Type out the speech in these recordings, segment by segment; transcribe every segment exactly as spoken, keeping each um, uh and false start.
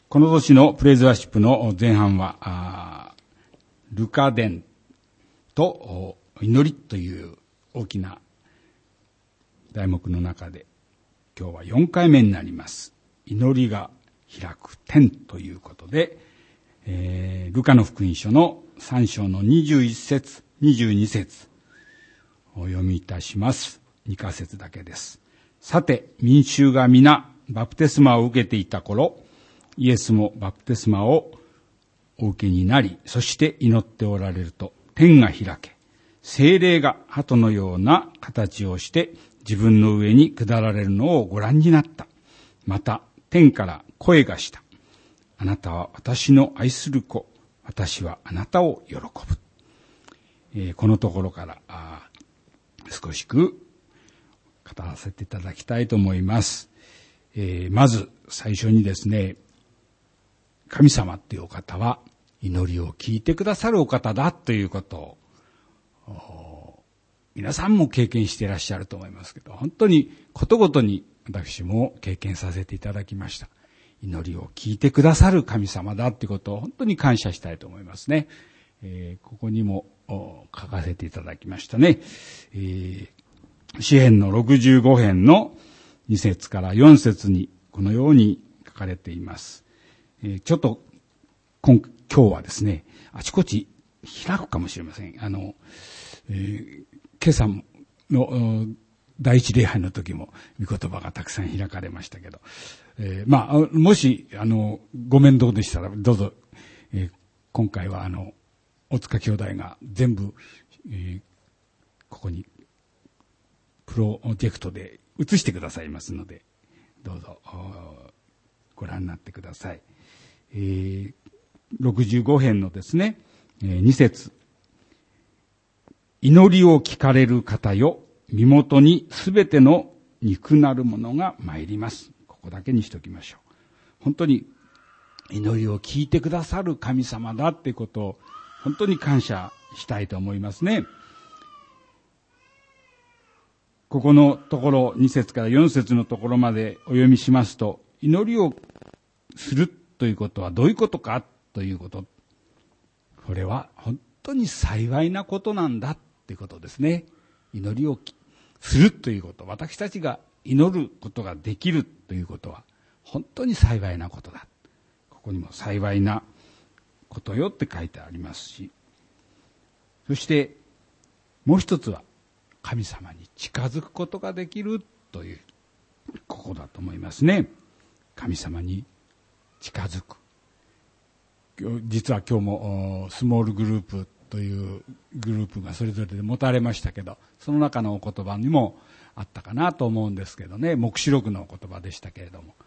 この年のプレイズワーシップの前半は、ルカ伝と祈りという大きな題目の中で、今日はよんかいめになります。祈りが開く天ということで、えー、ルカの福音書のさん章のにじゅういち節、にじゅうに節を読みいたします。にか節だけです。さて、民衆が皆バプテスマを受けていた頃、イエスもバプテスマをお受けになり、そして祈っておられると、天が開け、聖霊が鳩のような形をして自分の上に下られるのをご覧になった。また、天から声がした。あなたは私の愛する子、私はあなたを喜ぶ。えー、このところからあ少しく語らせていただきたいと思います。えー、まず最初にですね、神様っていうお方は祈りを聞いてくださるお方だということを皆さんも経験していらっしゃると思いますけど、本当にことごとに私も経験させていただきました。祈りを聞いてくださる神様だということを本当に感謝したいと思いますね。えー、ここにも書かせていただきましたね。えー、詩編のろくじゅうご編のに節からよん節にこのように書かれています。えー、ちょっと今今日はですね、あちこち開くかもしれません。あの、えー、今朝の第一礼拝の時も御言葉がたくさん開かれましたけど、えー、まあもしあのご面倒でしたらどうぞ、えー、今回はあの大塚兄弟が全部、えー、ここにプロジェクトで映してくださいますので、どうぞご覧になってください。えー、ろくじゅうご編のですね、えー、に節、祈りを聞かれる方よ、身元にすべての肉なるものが参ります。ここだけにしておきましょう。本当に祈りを聞いてくださる神様だっていうことを本当に感謝したいと思いますね。ここのところに節からよん節のところまでお読みしますと、祈りをするということはどういうことかということ。これは本当に幸いなことなんだということですね。祈りをするということ、私たちが祈ることができるということは本当に幸いなことだ。ここにも幸いなことよって書いてありますし、そしてもう一つは神様に近づくことができるというここだと思いますね。神様に近づく。実は今日もスモールグループというグループがそれぞれで持たれましたけど、その中のお言葉にもあったかなと思うんですけどね、黙示録のお言葉でしたけれども、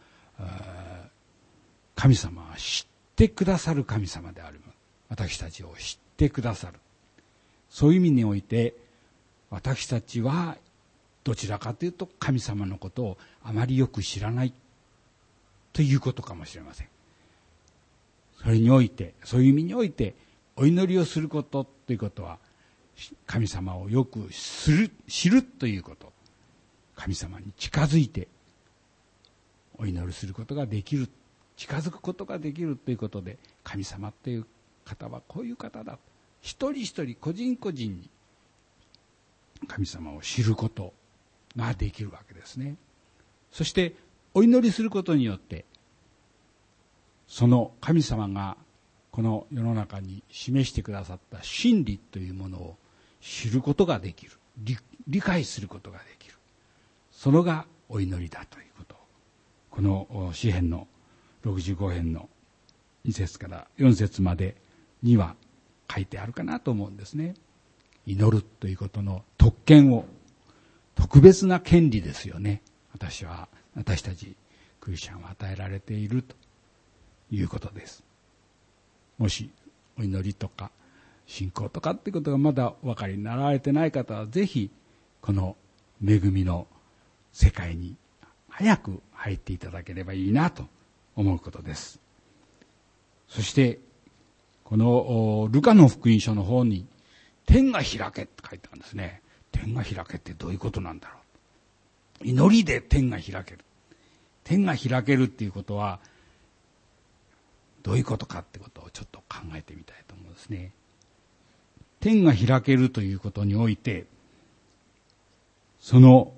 神様は知ってくださる神様である。私たちを知ってくださる。そういう意味において、私たちはどちらかというと神様のことをあまりよく知らないということかもしれません。それにおいて、そういう意味において、お祈りをすることということは、神様をよく知る、知るということ。神様に近づいて、お祈りすることができる、近づくことができるということで、神様という方はこういう方だ。一人一人、個人個人に、神様を知ることができるわけですね。そして、お祈りすることによって、その神様がこの世の中に示してくださった真理というものを知ることができる。理、理解することができる。それがお祈りだということを、この詩編のろくじゅうご編のに節からよん節までには書いてあるかなと思うんですね。祈るということの特権を、特別な権利ですよね。私は、私たちクリスチャンは与えられているということです。もしお祈りとか信仰とかってことがまだお分かりになられてない方は、ぜひこの恵みの世界に早く入っていただければいいなと思うことです。そしてこのルカの福音書の方に天が開けって書いてあるんですね。天が開けってどういうことなんだろう。祈りで天が開ける。天が開けるっていうことは、 どういうことかってことをちょっと考えてみたいと思うんですね。天が開けるということにおいて、その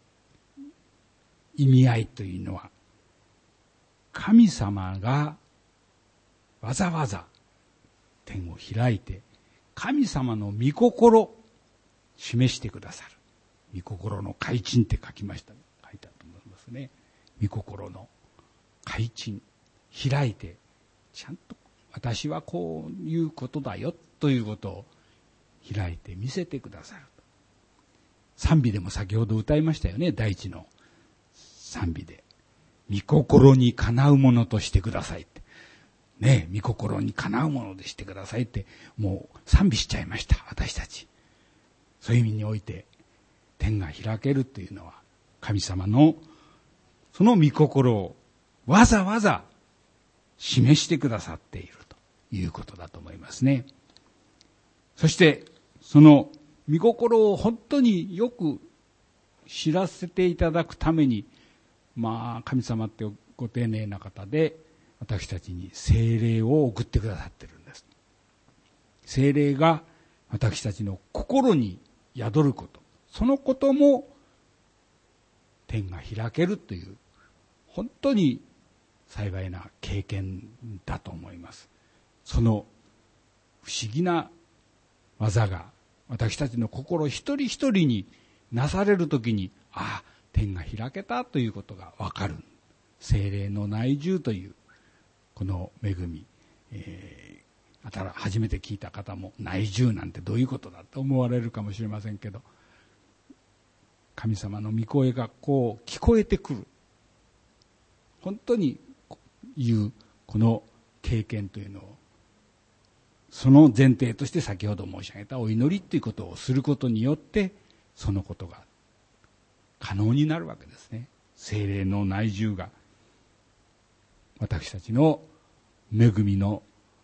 意味合いというのは、神様がわざわざ天を開いて、神様の御心を示してくださる。御心の開陳って書きました。書いたと思いますね。御心の開陳、開いて、ちゃんと私はこういうことだよということを開いて見せてくださる。賛美でも先ほど歌いましたよね。第一の賛美で。御心にかなうものとしてくださいって。ねえ、御心にかなうものでしてくださいって、もう賛美しちゃいました、私たち。そういう意味において、天が開けるというのは、神様のその御心をわざわざ示してくださっているということだと思いますね。そして、その御心を本当によく知らせていただくために、まあ、神様ってご丁寧な方で、私たちに聖霊を送ってくださっているんです。聖霊が私たちの心に宿ること、そのことも天が開けるという本当に幸いな経験だと思います。その不思議な技が私たちの心一人一人になされるときに、ああ、天が開けたということがわかる。聖霊の内住というこの恵み、えー、初めて聞いた方も内住なんてどういうことだと思われるかもしれませんけど、神様の御声がこう聞こえてくる、本当に言うこの経験というのを、その前提として先ほど申し上げたお祈りということをすることによって、そのことが可能になるわけですね。聖霊の内住が私たちの恵みの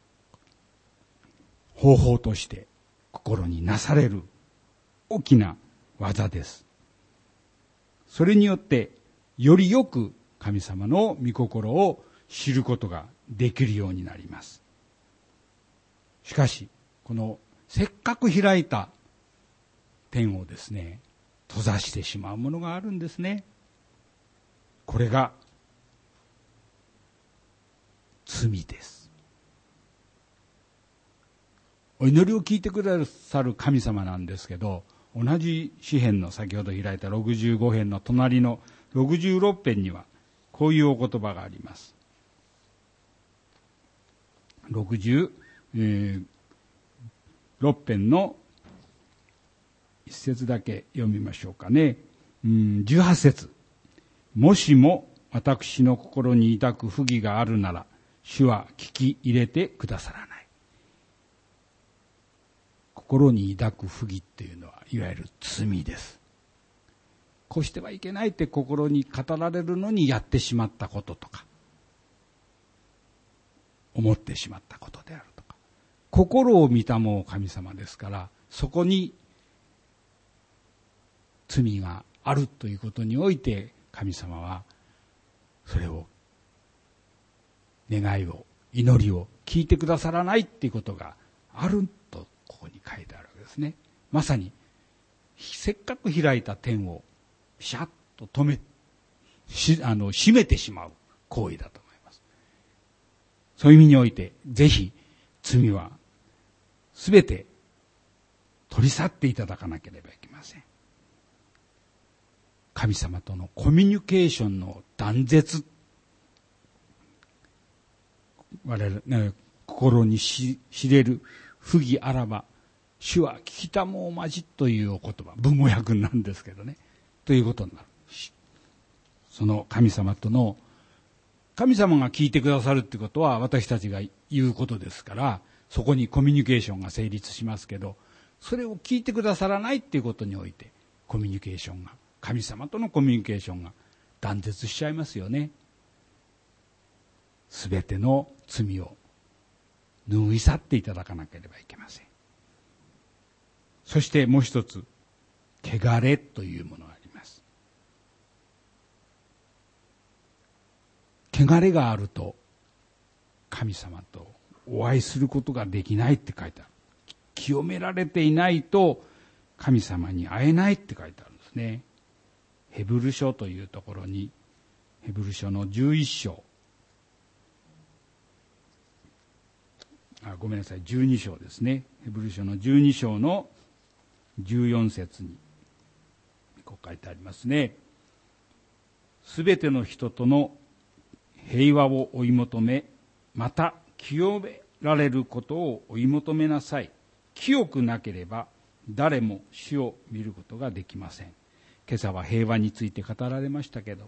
方法として心になされる大きな技です。それによってよりよく神様の御心を知ることができるようになります。しかし、このせっかく開いた天をですね、閉ざしてしまうものがあるんですね。これが罪です。お祈りを聞いてくださる神様なんですけど、同じ詩編の先ほど開いたろくじゅうご編の隣のろくじゅうろく編にはこういうお言葉があります。ろくじゅうろく編の一節だけ読みましょうかね。うん、じゅうはち節。もしも私の心に抱く不義があるなら、主は聞き入れてくださらない。心に抱く不義っていうのは、いわゆる罪です。こうしてはいけないって心に語られるのにやってしまったこととか、思ってしまったことであるとか、心を見たもう神様ですから、そこに罪があるということにおいて、神様はそれを、願いを、祈りを聞いてくださらないっていうことがあるとここに書いてあるわけですね。まさにせっかく開いた天をシャッと止めしあの閉めてしまう行為だと思います。そういう意味において、ぜひ罪はすべて取り去っていただかなければいけません。神様とのコミュニケーションの断絶、我々、ね、心にし知れる不義あらば、主は聞きたもうまじというお言葉、文語訳なんですけどね、ということになる。その神様との、神様が聞いてくださるってことは私たちが言うことですから、そこにコミュニケーションが成立しますけど、それを聞いてくださらないっていうことにおいて、コミュニケーションが、神様とのコミュニケーションが断絶しちゃいますよね。すべての罪を拭い去っていただかなければいけません。そしてもう一つ、汚れというものがあります。汚れがあると神様とお会いすることができないって書いてある。清められていないと神様に会えないって書いてあるんですね。ヘブル書というところに、ヘブル書のじゅういっ章、あ、ごめんなさい、じゅうに章ですね。ヘブル書のじゅうに章のじゅうよん節にこう書いてありますね。すべての人との平和を追い求め、また清められることを追い求めなさい。清くなければ誰も主を見ることができません。今朝は平和について語られましたけど、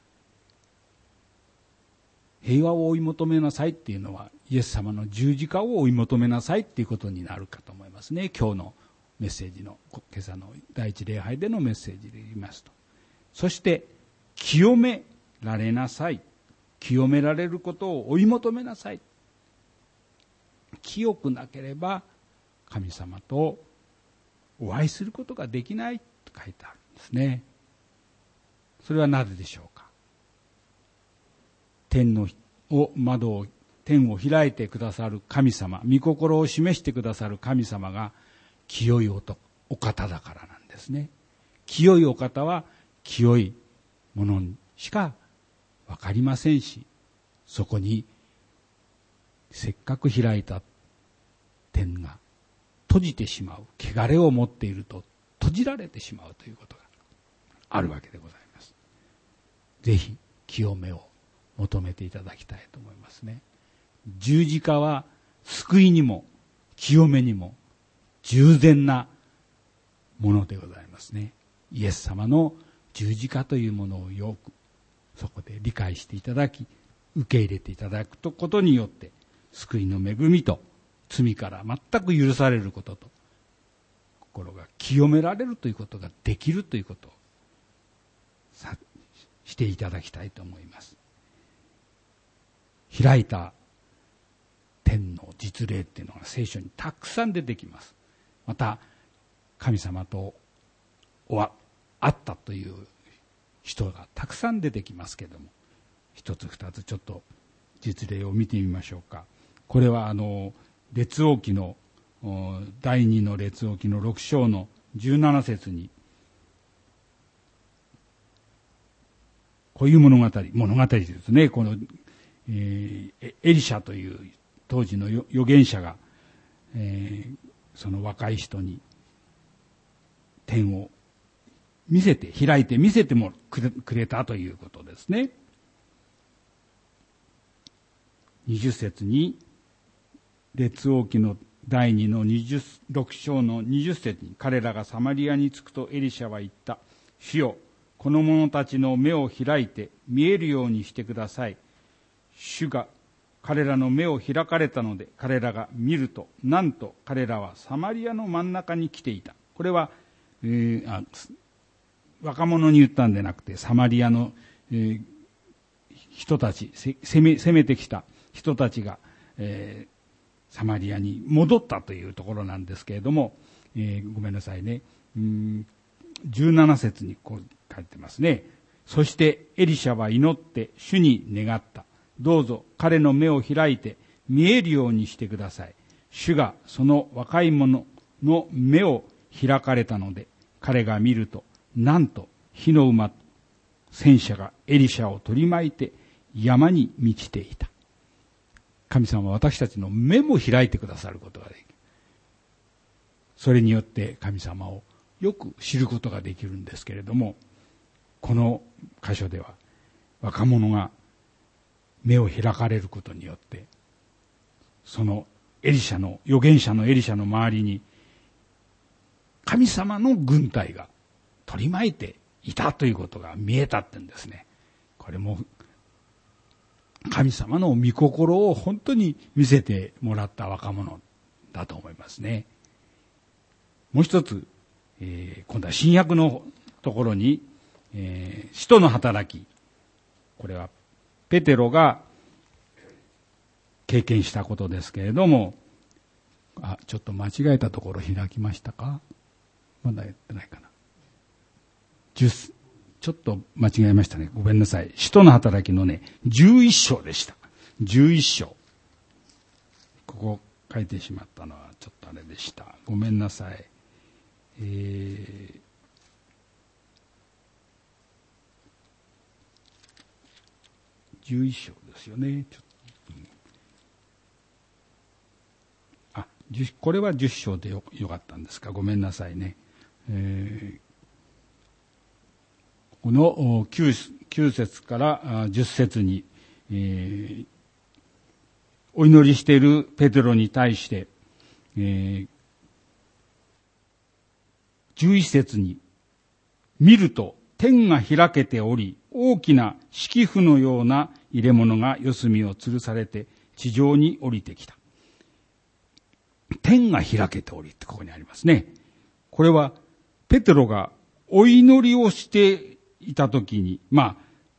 平和を追い求めなさいっていうのはイエス様の十字架を追い求めなさいっていうことになるかと思いますね。今日のメッセージの、今朝の第一礼拝でのメッセージで言いますと、そして清められなさい、清められることを追い求めなさい。清くなければ神様とお会いすることができないと書いてあるんですね。それはなぜでしょうか。天のを窓を天を開いてくださる神様、御心を示してくださる神様が清いお方だからなんですね。清いお方は清いものにしかわかりませんし、そこにせっかく開いた天が閉じてしまう、汚れを持っていると閉じられてしまうということがあるわけでございます。ぜひ清めを求めていただきたいと思いますね。十字架は救いにも清めにも従前なものでございますね。イエス様の十字架というものをよくそこで理解していただき、受け入れていただくことによって救いの恵みと罪から全く許されることと心が清められるということができるということをさしていただきたいと思います。開いた天の実例っていうのが聖書にたくさん出てきます。また神様と会ったという人がたくさん出てきますけれども、一つ二つちょっと実例を見てみましょうか。これはあの列王記の第二の列王記の六章の十七節にこういう物語物語ですね。この、えー、エリシャという当時の預言者が、えー、その若い人に天を見せて開いて見せてもくれたということですね。二十節に列王記の第二の二十六章の二十節に、彼らがサマリアに着くとエリシャは言った。主よ、この者たちの目を開いて見えるようにしてください。主が彼らの目を開かれたので、彼らが見ると、なんと彼らはサマリアの真ん中に来ていた。これは、えー、あ若者に言ったんでなくて、サマリアの、えー、人たち、攻め、攻めてきた人たちが、えー、サマリアに戻ったというところなんですけれども、えー、ごめんなさいね。うん、じゅうなな節にこう書いてますね。そしてエリシャは祈って主に願った。どうぞ彼の目を開いて見えるようにしてください。主がその若い者の目を開かれたので、彼が見ると、なんと火の馬戦車がエリシャを取り巻いて山に満ちていた。神様は私たちの目も開いてくださることができる。それによって神様をよく知ることができるんですけれども、この箇所では若者が目を開かれることによって、そのエリシャの預言者のエリシャの周りに神様の軍隊が取り巻いていたということが見えたってんですね。これも神様の御心を本当に見せてもらった若者だと思いますね。もう一つ、えー、今度は新約のところに、えー、使徒の働き、これはペテロが経験したことですけれども、あ、ちょっと間違えたところ開きましたか？まだやってないかな。じゅうちょっと間違えましたね。ごめんなさい。使徒の働きのね、じゅういっ章でした。じゅういっ章。 こ書いてしまったのはちょっとあれでした。ごめんなさい。えー、じゅういっ章ですよね。ちょっと、うん、あ、これはじゅっ章で よ, よかったんですか。ごめんなさいね。えー、この 9, 9節からじゅっ節に、えー、お祈りしているペテロに対して、えー、じゅういち節に、見ると天が開けており、大きな敷布のような入れ物が四隅を吊るされて地上に降りてきた。天が開けておりってここにありますね。これはペテロがお祈りをしていたときに、まあ、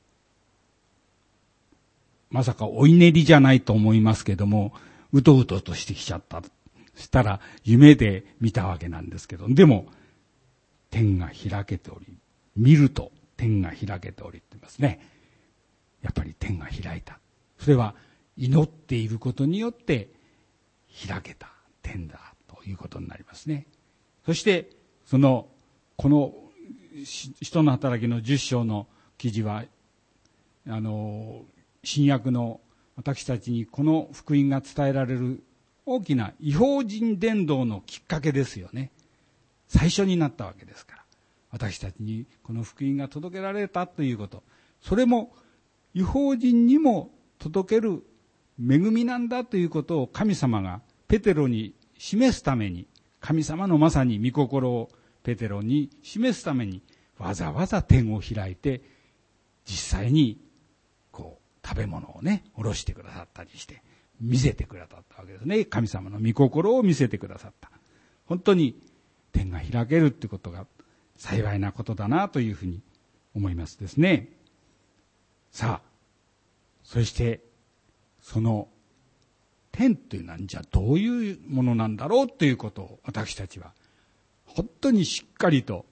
まさかお祈りじゃないと思いますけども、うとうととしてきちゃった。したら夢で見たわけなんですけど、でも天が開けており、見ると天が開けておりって言いますね。やっぱり天が開いた。それは祈っていることによって開けた天だということになりますね。そしてそのこの使徒の働きのじゅっ章の記事はあの新約の私たちにこの福音が伝えられる大きな異邦人伝道のきっかけですよね。最初になったわけですから、私たちにこの福音が届けられたということ、それも異邦人にも届ける恵みなんだということを神様がペテロに示すために、神様のまさに御心をペテロに示すためにわざわざ天を開いて、実際にこう食べ物をね下ろしてくださったりして見せてくださったわけですね。神様の御心を見せてくださった。本当に天が開けるってことが幸いなことだなというふうに思いますですね。さあ、そしてその天というのはじゃあどういうものなんだろうということを私たちは本当にしっかりと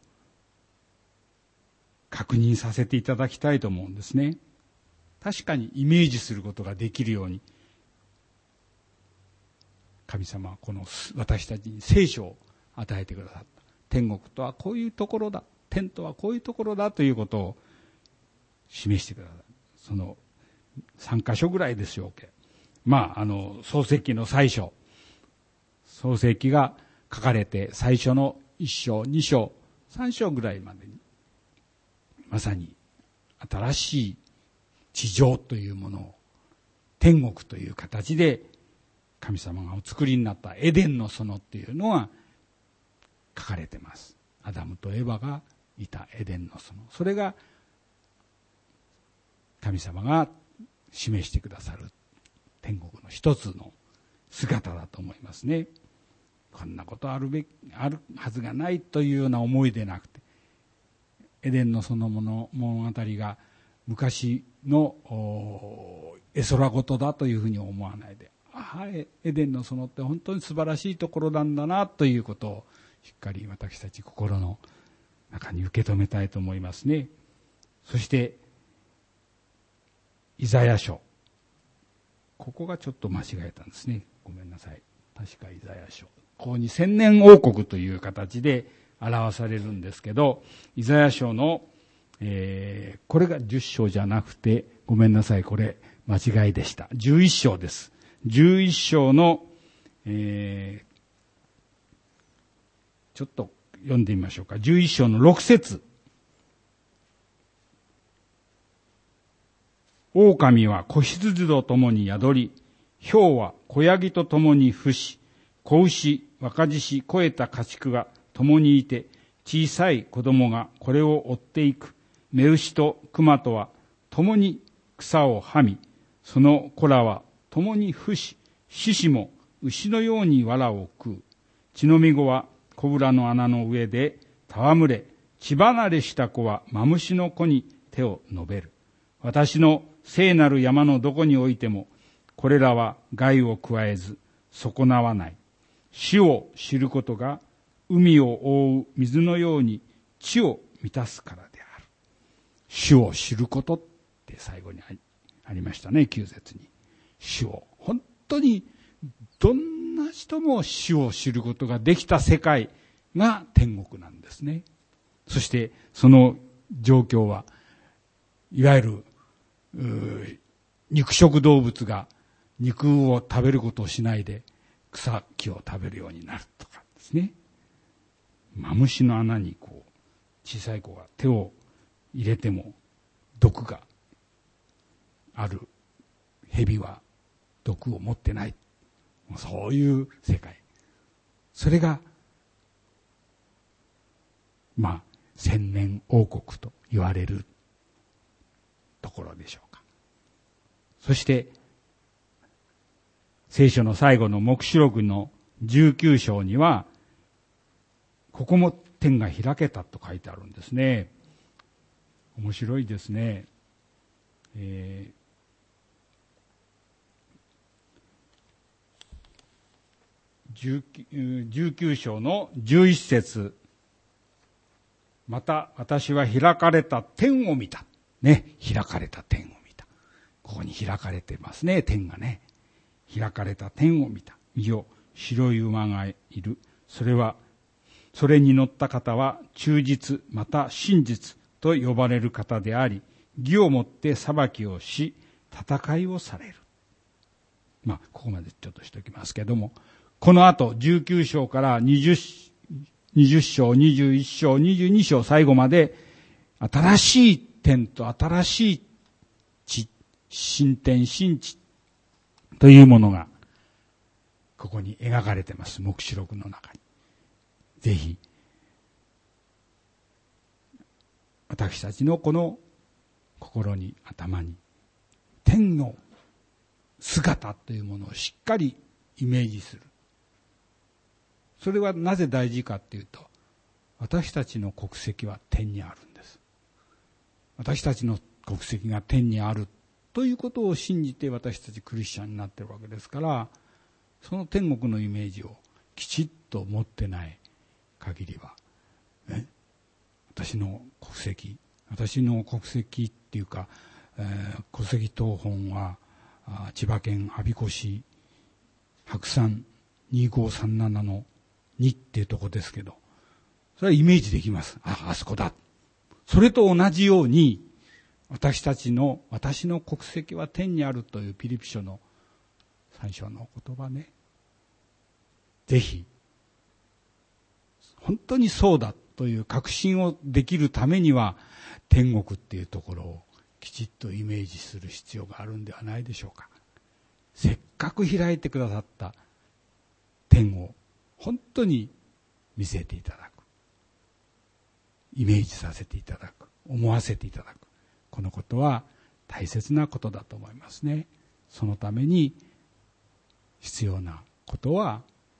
確認させていただきたいと思うんですね。確かにイメージすることができるように神様はこの私たちに聖書を与えてくださった。天国とはこういうところだ、天とはこういうところだということを示してください。そのさん箇所ぐらいでしょうけ。まあ、あの創世記の最初、創世記が書かれて最初のいっ章、に章、さん章ぐらいまでにまさに新しい地上というものを天国という形で神様がお作りになったエデンの園っていうのは書かれてます。アダムとエバがいたエデンの園、それが神様が示してくださる天国の一つの姿だと思いますね。こんなことあるべきあるはずがないというような思いでなくて、エデンの園の物語が昔の絵空事だというふうに思わないで、ああエデンの園って本当に素晴らしいところなんだなということをしっかり私たち心の中に受け止めたいと思いますね。そしてイザヤ書、ここがちょっと間違えたんですね。ごめんなさい。確かイザヤ書、ここに千年王国という形で表されるんですけど、イザヤ書の、えー、これがじゅっ章じゃなくて、ごめんなさい、これ間違いでした。じゅういっ章です。じゅういっ章の、えー、ちょっと読んでみましょうか。じゅういっ章のろく節。狼は子羊と共に宿り、豹は子ヤギと共に伏し、子牛、若獅子、肥えた家畜が共にいて、小さい子供がこれを追っていく。雌牛と熊とは共に草をはみ、その子らは共に伏し、獅子も牛のように藁を食う。血のみ子は子ぶらの穴の上で戯れ、血離れした子はマムシの子に手を伸べる。私の聖なる山のどこにおいても、これらは害を加えず損なわない。死を知ることが海を覆う水のように地を満たすからである。死を知ることって最後にありましたね、きゅう節に。死を、本当にどんな人も死を知ることができた世界が天国なんですね。そしてその状況はいわゆる肉食動物が肉を食べることをしないで草木を食べるようになるとかですね。マムシの穴にこう小さい子が手を入れても毒がある蛇は毒を持ってない。そういう世界。それがまあ千年王国と言われるところでしょうか。そして聖書の最後の黙示録のじゅうきゅう章にはここも天が開けたと書いてあるんですね。面白いですね。えーじゅうきゅう章のじゅういち節。また私は開かれた天を見た。ね、開かれた天を見た。ここに開かれてますね、天がね。開かれた天を見た。見よ、白い馬がいる。それは、それに乗った方は忠実、また真実と呼ばれる方であり、義をもって裁きをし、戦いをされる。まあ、ここまでちょっとしておきますけども、この後、じゅうきゅう章からにじゅう、にじゅう章、にじゅういち章、にじゅうに章最後まで、新しい天と新しい地、新天新地というものが、ここに描かれています。黙示録の中に。ぜひ、私たちのこの心に、頭に、天の姿というものをしっかりイメージする。それはなぜ大事かっていうと、私たちの国籍は天にあるんです。私たちの国籍が天にあるということを信じて私たちクリスチャンになっているわけですから、その天国のイメージをきちっと持ってない限りは、ね、私の国籍、私の国籍っていうか、えー、戸籍謄本は千葉県我孫子市白山にごさんななのにっていうとこですけど、それはイメージできます。あ、あそこだ。それと同じように、私たちの、私の国籍は天にあるというピリピ書の最初の言葉ね。ぜひ、本当にそうだという確信をできるためには、天国っていうところをきちっとイメージする必要があるんではないでしょうか。せっかく開いてくださった天を本当に見せていただく。イメージさせていただく。思わせていただく。このことは大切なことだと思いますね。そのために必要なことは、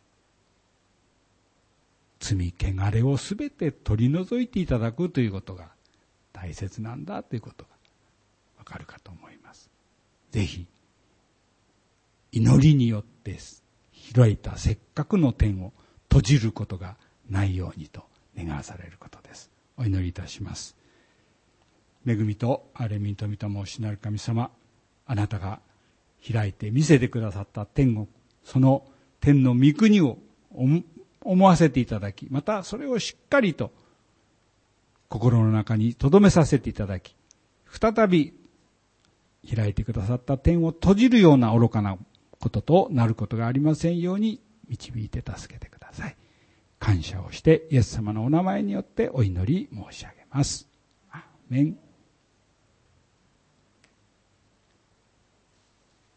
罪汚れをすべて取り除いていただくということが大切なんだということがわかるかと思います。ぜひ、祈りによって開いたせっかくの天を閉じることがないようにと願わされることです。お祈りいたします。恵みと憐れみと御霊をしなる神様、あなたが開いて見せてくださった天国、その天の御国を思わせていただき、またそれをしっかりと心の中に留めさせていただき、再び開いてくださった天を閉じるような愚かなこととなることがありませんように導いて助けてください。感謝をしてイエス様のお名前によってお祈り申し上げます。アーメン。